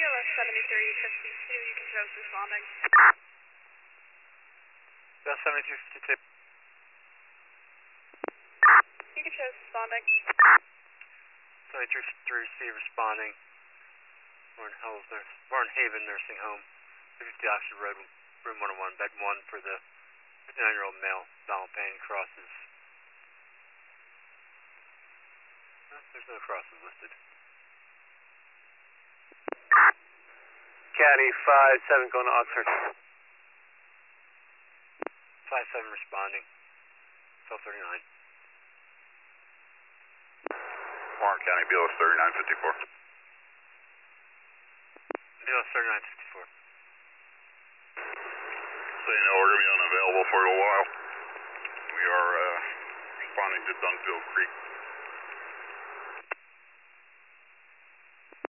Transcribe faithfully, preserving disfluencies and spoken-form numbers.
O S seventy-three fifty-two, you can show us responding. B L seventy-three fifty-two. You can show us responding. seventy-three fifty-three C responding. Warren Hills Nurse, Warren Haven Nursing Home, fifty Oxford Road, room one oh one, bed one for the fifty-nine-year-old male, Donald Payne, crosses. No, there's no crosses listed. Caddy five seven going to Oxford. five seven responding. twelve thirty-nine. Warren County, B L S thirty-nine fifty-four. B L S thirty-nine fifty-four. So you know we're going to be unavailable for a little while. We are uh, responding to Dunfield Creek.